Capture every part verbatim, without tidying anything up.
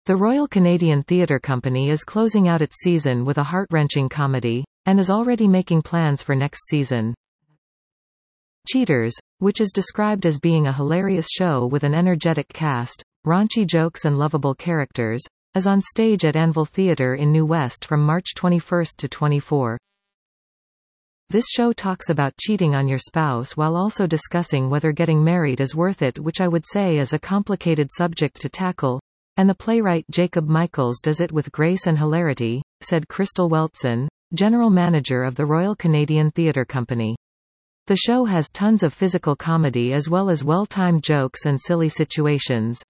The Royal Canadian Theatre Company is closing out its season with a heart-wrenching comedy, and is already making plans for next season. Cheaters, which is described as being a hilarious show with an energetic cast, raunchy jokes and lovable characters, is on stage at Anvil Theatre in New West from March twenty-first to twenty-fourth. This show talks about cheating on your spouse while also discussing whether getting married is worth it, which I would say is a complicated subject to tackle, and the playwright Jacob Michaels does it with grace and hilarity, said Crystal Weltson, general manager of the Royal Canadian Theatre Company. The show has tons of physical comedy as well as well-timed jokes and silly situations.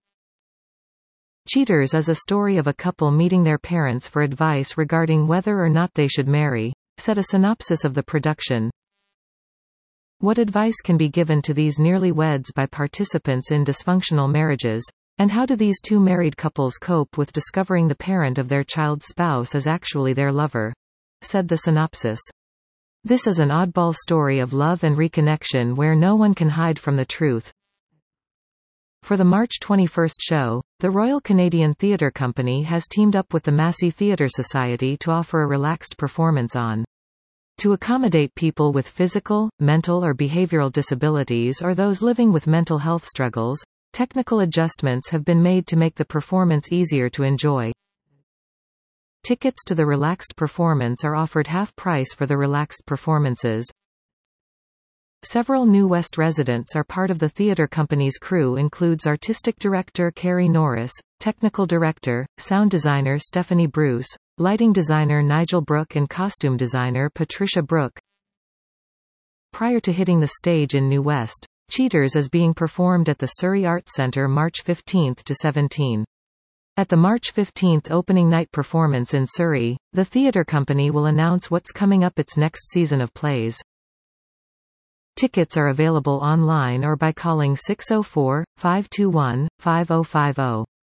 Cheaters is a story of a couple meeting their parents for advice regarding whether or not they should marry, said a synopsis of the production. What advice can be given to these nearly weds by participants in dysfunctional marriages, and how do these two married couples cope with discovering the parent of their child's spouse is actually their lover? Said the synopsis. This is an oddball story of love and reconnection where no one can hide from the truth. For the March twenty-first show, the Royal Canadian Theatre Company has teamed up with the Massey Theatre Society to offer a relaxed performance on. To accommodate people with physical, mental or behavioral disabilities or those living with mental health struggles, technical adjustments have been made to make the performance easier to enjoy. Tickets to the relaxed performance are offered half price for the relaxed performances. Several New West residents are part of the theatre company's crew, includes artistic director Carrie Norris, technical director, sound designer Stephanie Bruce, lighting designer Nigel Brooke and costume designer Patricia Brooke. Prior to hitting the stage in New West, Cheaters is being performed at the Surrey Arts Centre March fifteenth to seventeenth. At the March fifteenth opening night performance in Surrey, the theatre company will announce what's coming up its next season of plays. Tickets are available online or by calling six oh four, five two one, five oh five oh.